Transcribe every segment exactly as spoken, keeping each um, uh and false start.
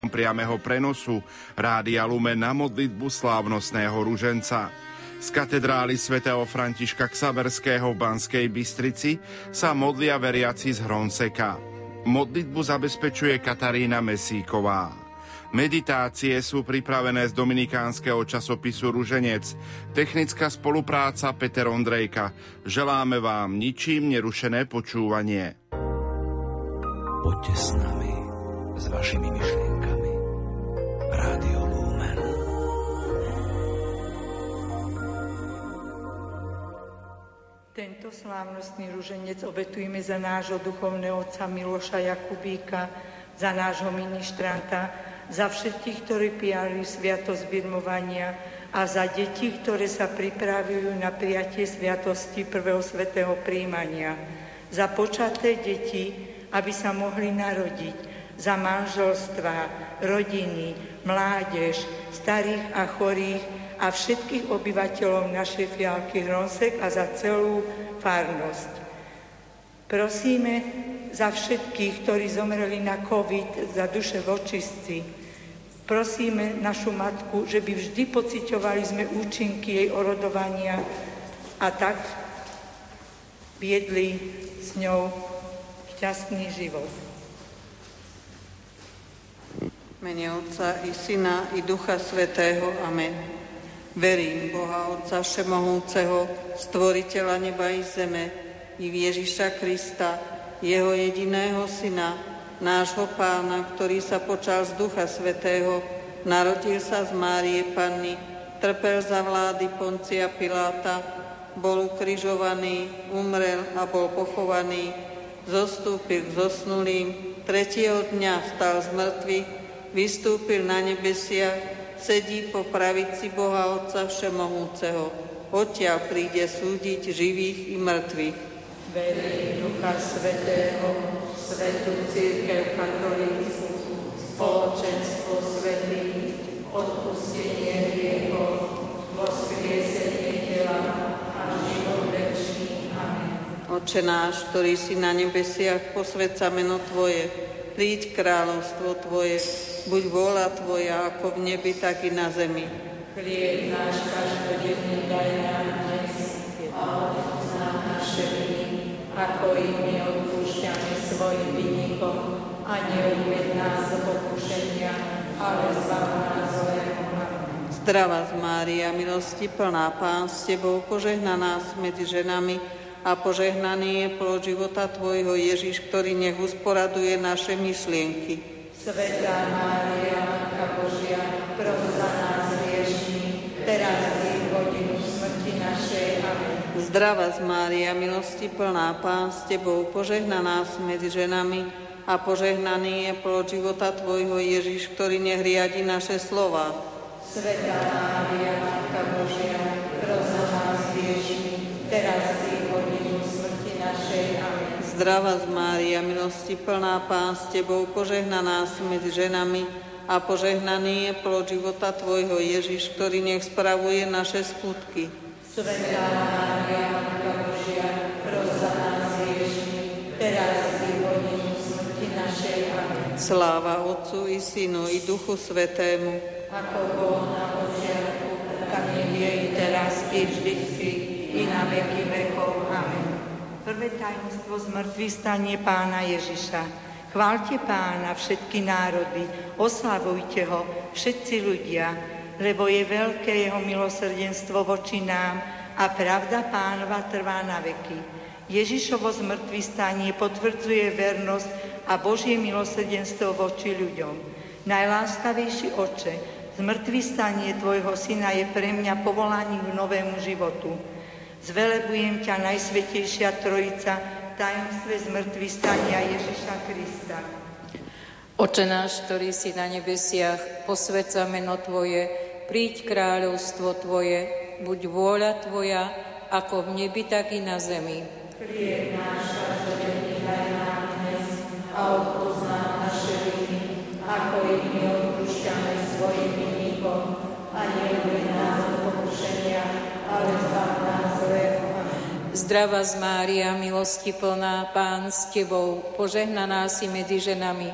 priameho prenosu Rádia Lumen na modlitbu slávnostného ruženca. Z katedrály svätého Františka Xaverského v Banskej Bystrici sa modlia veriaci z Hronceka. Modlitbu zabezpečuje Katarína Mesíková. Meditácie sú pripravené z dominikánskeho časopisu Ruženec. Technická spolupráca Peter Ondrejka. Želáme vám ničím nerušené počúvanie. Poďte s nami, s vašimi myšlienkami. Rádio Lumen. Tento slávnostný ruženec obetujeme za nášho duchovného otca Miloša Jakubíka, za nášho ministranta, za všetkých, ktorí prijali sviatosť birmovania a za deti, ktoré sa pripravujú na prijatie sviatosti prvého svätého prijímania. Za počaté deti, aby sa mohli narodiť. Za manželstvá, rodiny, mládež, starých a chorých a všetkých obyvateľov našej fialky Hronsek a za celú farnosť. Prosíme za všetkých, ktorí zomreli na COVID, za duše vočistci. Prosíme našu matku, že by vždy pociťovali sme účinky jej orodovania a tak viedli s ňou šťastný život. V mene Otca i Syna i Ducha Svätého. Amen. Verím Boha Otca Všemohúceho, Stvoriteľa neba i zeme, i v Ježiša Krista, Jeho jediného Syna, nášho Pána, ktorý sa počal z Ducha Svätého, narodil sa z Márie Panny, trpel za vlády Poncia Piláta, bol ukrižovaný, umrel a bol pochovaný, zostúpil k zosnulým, tretieho dňa vstal z mŕtvych, vystúpil na nebesiach, sedí po pravici Boha Otca Všemohúceho. Odtiaľ príde súdiť živých i mŕtvych. Verím Ducha Svätého, Svätú Cirkev katolícku, spoločenstvo svätých, odpustenie hriechov, voskriesenie tela a život večný. Amen. Otče náš, ktorý si na nebesiach, posväť sa meno Tvoje, príď kráľovstvo Tvoje, buď vôľa Tvoja, ako v nebi, tak i na zemi. Chlieb náš každodenný daj nám dnes a odpusť nám naše viny, ako i my odpúšťame svojim vinníkom, a neuved nás do pokušenia, ale zbav nás zlého. Zdravá Mária, milosti plná, Pán s Tebou, požehnaná si medzi ženami a požehnaný je plod života Tvojho, Ježiš, ktorý nech usporaduje naše myšlienky. Svätá Mária, Matka Božia, pros za nás hriešných, teraz i v hodinu smrti našej. Amen. Zdravá Mária, milosti plná, Pán s Tebou, požehnaná si medzi ženami a požehnaný je plod života Tvojho, Ježiš, ktorý nech riadi naše slová. Svätá Mária, Matka Božia, pros za nás hriešných, teraz i v hodinu smrti našej. Amen. Zdravá Mária, milosti plná, Pán s Tebou, požehnaná si medzi ženami a požehnaný je plod života Tvojho, Ježiš, ktorý nech spravuje naše skutky. Svätá Mária, Matka Božia, pros za nás hriešných, teraz i v hodinu smrti našej. Amen. Sláva Otcu i Synu i Duchu Svätému, ako bolo na počiatku, tak nech je i teraz, i vždycky, i na veky vekov. Amen. Prvé tajomstvo zmŕtvychvstanie Pána Ježiša. Chváľte Pána všetky národy, oslavujte ho všetci ľudia, lebo je veľké jeho milosrdenstvo voči nám a pravda Pánova trvá na veky. Ježišovo zmŕtvychvstanie potvrdzuje vernosť a Božie milosrdenstvo voči ľuďom. Najláskavejší Oče, zmŕtvychvstanie Tvojho Syna je pre mňa povolaním k novému životu. Zvelebujem ťa, Najsvätejšia Trojica, v tajomstve zmŕtvychvstania Ježiša Krista. Oče náš, ktorý si na nebesiach, posväť sa meno Tvoje, príď kráľovstvo Tvoje, buď vôľa Tvoja, ako v nebi, tak i na zemi. Chlieb náš každodenný daj nám dnes a odpusť nám naše viny, ako i my odpúšťame svojim vinníkom, a neuved nás do pokušenia, ale zbav nás zlého. Zdravá Mária, milosti plná, Pán s Tebou, požehnaná si medzi ženami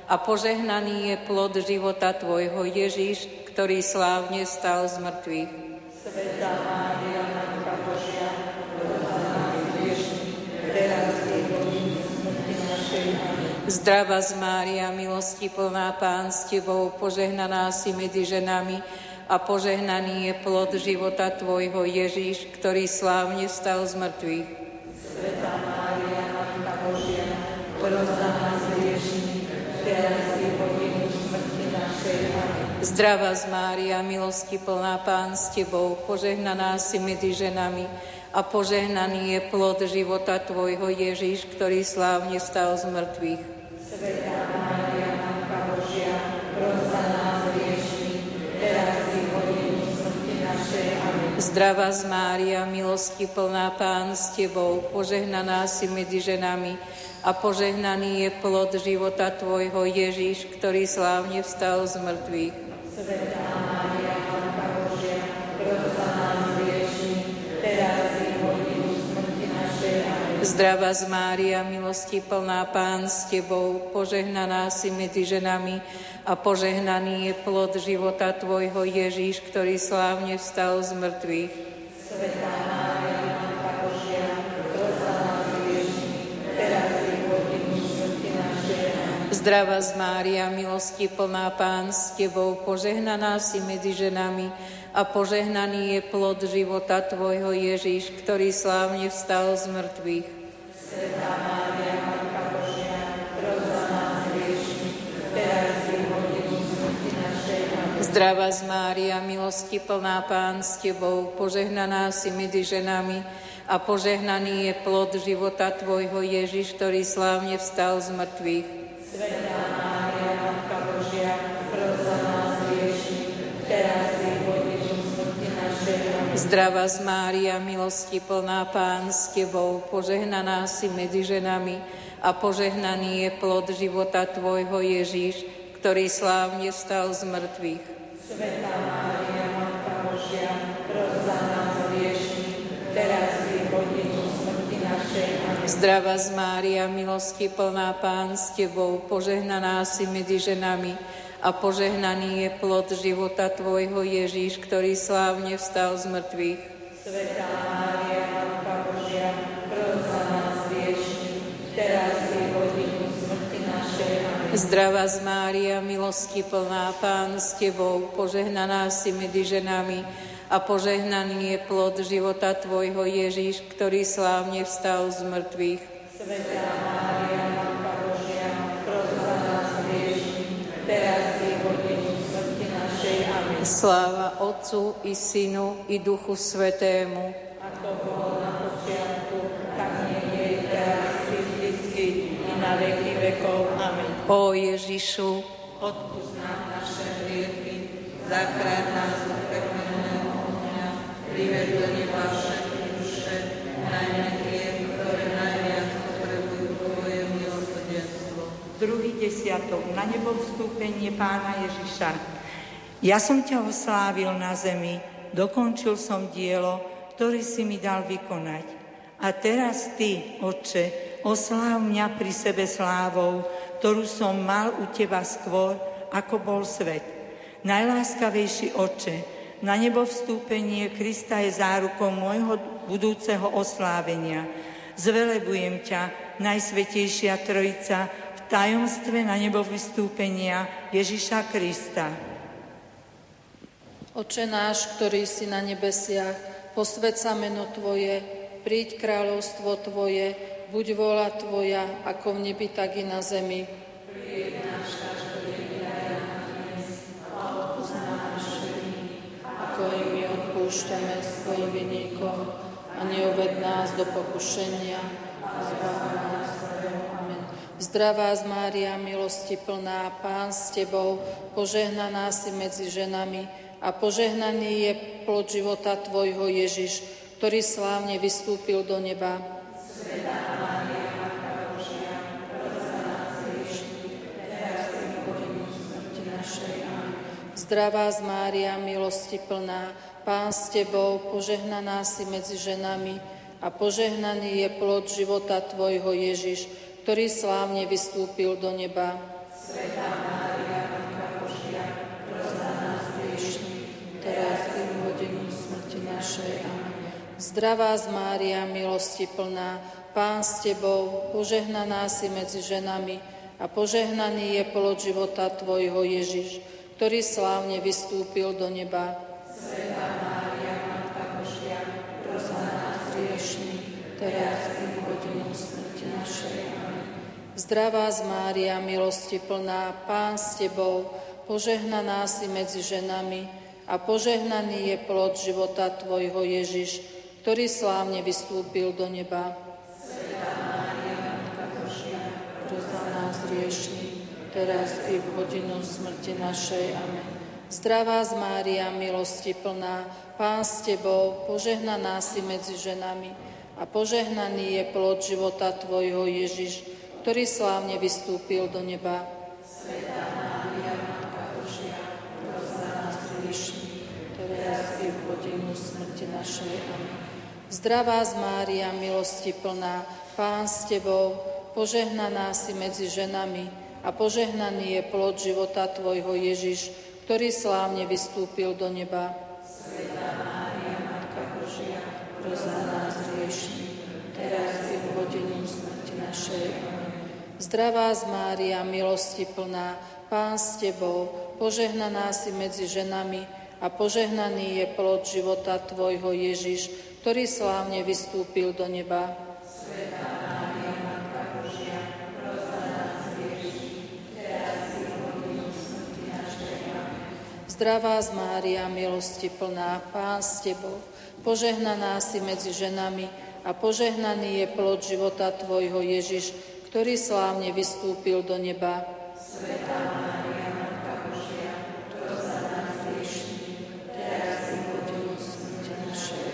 a požehnaný je plod života Tvojho Ježiš, ktorý slávne stal z mŕtvych. Svätá Mária, Matka Božia, pros za nás hriešnych, teraz i v hodine smrti našej. Amen. Zdravá z Mária, milosti plná, Pán s Tebou, požehnaná si medzi ženami a požehnaný je plod života Tvojho Ježiš, ktorý slávne stal z mŕtvych. Svätá Mária, Matka Božia, pros za nás hriešnych, teraz i v hodine smrti našej. Amen. Zdravá z Mária, milosti plná, Pán s Tebou, požehnaná si medzi ženami a požehnaný je plod života Tvojho Ježiš, ktorý slávne stal z mŕtvych. Svätá Mária, Matka Božia, pros za nás hriešnych, teraz i v hodine smrti našej. Amen. Zdravá z Mária, milosti plná, Pán s Tebou, požehnaná si medzi ženami a požehnaný je plod života Tvojho Ježiš, ktorý slávne vstal z mŕtvych. Svätá Mária, Matka Božia, pros za nás hriešnych, teraz i v hodine smrti našej. Amen. Zdravá z Mária, milosti plná, Pán s Tebou, požehnaná si medzi ženami a požehnaný je plod života Tvojho Ježiš, ktorý slávne vstal z mŕtvych. Svätá Mária, Matka Božia, pros za nás hriešnych, teraz i v hodine smrti našej. Amen. Zdravá z Mária, milosti plná, Pán s Tebou, požehnaná si medzi ženami a požehnaný je plod života Tvojho Ježiš, ktorý slávne vstal z mŕtvych. Svätá Mária, Matka Božia, pros za nás hriešnych, teraz i v hodine smrti našej. Amen. Zdravá z Mária, milosti plná, Pán s Tebou, požehnaná si medzi ženami a požehnaný je plod života Tvojho Ježiš, ktorý slávne vstal z mŕtvych. Svätá Mária, Matka Božia, pros za nás hriešnych, teraz i v hodine smrti našej. Amen. Zdravá z Mária, milosti plná, Pán s Tebou, požehnaná si medzi ženami a požehnaný je plod života Tvojho Ježiš, ktorý slávne vstal z mŕtvych. Svätá Mária, Matka Božia, pros za nás hriešnych, teraz i v hodine smrti našej. Amen. Zdravá z Mária, milosti plná, Pán s Tebou, požehnaná si medzi ženami a požehnaný je plod života Tvojho Ježiš, ktorý slávne vstal z mŕtvych. Svätá Mária, Matka Božia, pros za nás hriešnych, teraz i v hodine smrti našej. Amen. Zdravá z Mária, milosti plná, Pán s Tebou, požehnaná si medzi ženami a požehnaný je plod života Tvojho Ježiš, ktorý slávne vstal z mŕtvych. Svätá Mária, Matka Božia, pros za nás hriešnych, teraz i v hodine smrti našej. Amen. Sláva Otcu i Synu i Duchu Svätému. Ako bolo na počiatku, tak nie je teraz i vždycky i na veky vekov. Amen. Ó Ježišu, Odpusť nám naše hriechy, zachráň nás od pekelného ohňa, prived do neba všetky duše, najmä tie, ktoré najviac potrebujú Tvoje milosrdenstvo. Druhý desiatok na nebo vstúpenie Pána Ježiša. Ja som ťa oslávil na zemi, dokončil som dielo, ktoré si mi dal vykonať. A teraz ty, Otče, osláv mňa pri sebe slávou, ktorú som mal u teba skôr, ako bol svet. Najláskavejší Otče, na nebo vstúpenie Krista je zárukou môjho budúceho oslávenia. Zvelebujem ťa, Najsvätejšia Trojica, v tajomstve na nebo vystúpenia Ježiša Krista. Oče náš, ktorý si na nebesiach, posväť sa meno Tvoje, príď kráľovstvo Tvoje, buď vôľa Tvoja, ako v nebi, tak i na zemi. Chlieb náš každodenný daj nám dnes a odpusť nám naše viny, Ako i my odpúšťame svojim vinníkom, a neuved nás do pokušenia, a zbav nás zlého. Amen. Zdravá z Mária, milosti plná, Pán s Tebou, požehnaná si medzi ženami a požehnaný je plod života Tvojho Ježiš, ktorý slávne vystúpil do neba. Svätá Mária, Matka Božia, pros za nás hriešnych, teraz i v hodine smrti našej. Amen. Zdravá z Mária, milosti plná, Pán s Tebou, požehnaná si medzi ženami a požehnaný je plod života Tvojho Ježiš, ktorý slávne vystúpil do neba. Svätá Zdravá z Mária, milosti plná, Pán s Tebou, požehnaná si medzi ženami a požehnaný je plod života Tvojho Ježiš, ktorý slávne vystúpil do neba. Svätá Mária, Matka Božia, pros za nás hriešnych, teraz i v hodinu smrti našej. Amen. Zdravá z Mária, milosti plná, Pán s Tebou, požehnaná si medzi ženami a požehnaný je plod života Tvojho Ježiš, ktorý slávne vystúpil do neba. Svätá Mária, Matka Božia, pros za nás hriešnych, teraz i v hodinu smrti našej. Amen. Zdravá z Mária, milosti plná, Pán s Tebou, požehnaná si medzi ženami a požehnaný je plod života Tvojho Ježiš, ktorý slávne vystúpil do neba. Svätá Mária, Matka Božia, pros za nás hriešnych, teraz i v hodinu smrti našej. Amen. Zdravá z Mária, milosti plná, Pán s Tebou, požehnaná si medzi ženami a požehnaný je plod života Tvojho Ježiš, ktorý slávne vystúpil do neba. Svätá Mária, Matka Božia, pros za nás hriešnych, teraz i v hodinu smrti našej. Amen. Zdravá z Mária, milosti plná, Pán s Tebou, požehnaná si medzi ženami a požehnaný je plod života Tvojho Ježiš, ktorý slávne vystúpil do neba. Svätá Mária, Matka Božia, pros za nás hriešnych, teraz i v hodinu smrti našej. Amen. Zdravá z Mária, milosti plná, Pán s Tebou, požehnaná si medzi ženami a požehnaný je plod života Tvojho Ježiš, ktorý slávne vystúpil do neba. Svätá Mária, Matka Božia, pros za nás hriešnych, teraz i v hodinu smrti našej.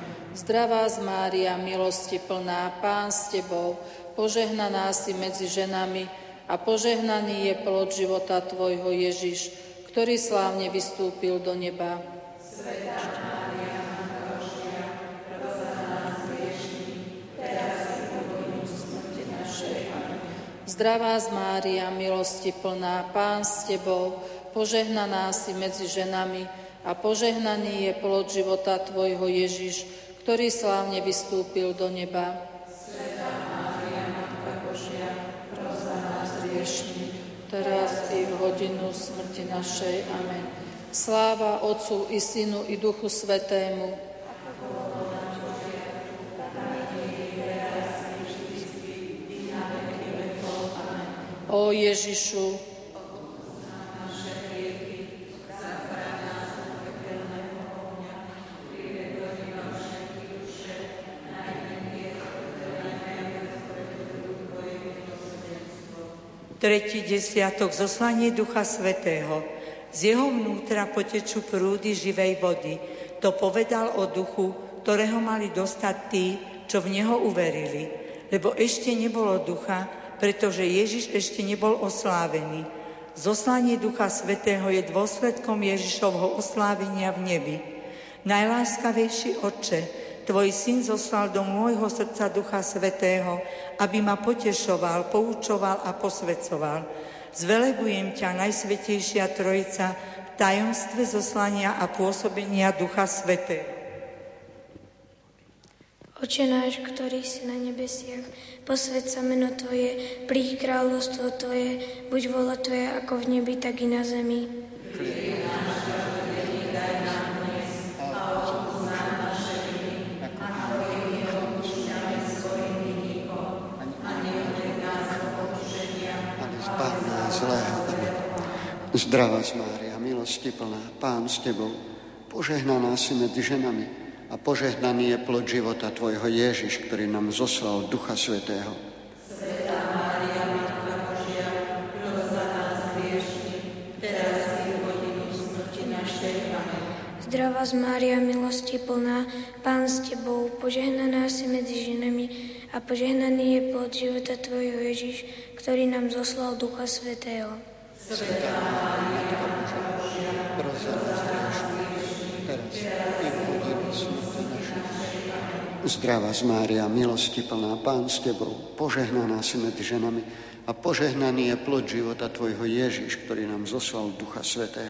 Zdravá z Mária, milosti plná, Pán s Tebou, požehnaná si medzi ženami a požehnaný je plod života Tvojho Ježiš, ktorý slávne vystúpil do neba. Svätá Mária, Matka Božia, pros za nás hriešnych, teraz i v hodinu smrti našej. Amen. Zdravá z Mária, milosti plná, Pán s Tebou, požehnaná si medzi ženami a požehnaný je plod života Tvojho Ježiš, ktorý slávne vystúpil do neba. Svätá Mária, Matka Božia, pros za nás hriešnych, teraz i v hodinu smrti našej. Amen. Sláva Otcu i Synu i Duchu Svätému. O Ježišu, Tretí desiatok, zoslanie Ducha Svätého. Z jeho vnútra potečú prúdy živej vody. To povedal o duchu, ktorého mali dostať tí, čo v neho uverili. Lebo ešte nebolo ducha, pretože Ježiš ešte nebol oslávený. Zoslanie Ducha Svätého je dôsledkom Ježišovho oslávenia v nebi. Najláskavejší Otče, Tvoj Syn zoslal do môjho srdca Ducha Svätého, aby ma potešoval, poučoval a posväcoval. Zvelebujem ťa, Najsvätejšia Trojica, v tajomstve zoslania a pôsobenia Ducha Svätého. Oče náš, ktorý si na nebesiach, posväť sa meno Tvoje, príď kráľovstvo Tvoje, buď vôľa Tvoja ako v nebi, tak i na zemi. Chlieb náš každodenný daj nám dnes a odpusť nám naše viny, ako my odpúšťame svojim vinníkom, a neuved nás do pokušenia, ale zbav nás zlého. Amen. Zdravá Mária, milosti plná, Pán s Tebou, požehnaná si medzi ženami a požehnaný je plod života Tvojho Ježiš, ktorý nám zoslal Ducha Svätého. Svätá Mária, Matka Božia, pros za nás hriešnych, teraz i v hodinu smrti našej. Amen. Zdravá z Mária, milosti plná, Pán s Tebou, požehnaná si medzi ženami a požehnaný je plod života Tvojho Ježiš, ktorý nám zoslal Ducha Svätého. Svätá Mária, Matka Božia, pros za nás hriešnych, teraz i v hodinu smrti našej. Zdravá Mária, milosti plná, Pán s Tebou, požehnaná si medzi ženami a požehnaný je plod života Tvojho Ježiš, ktorý nám zoslal Ducha Svätého.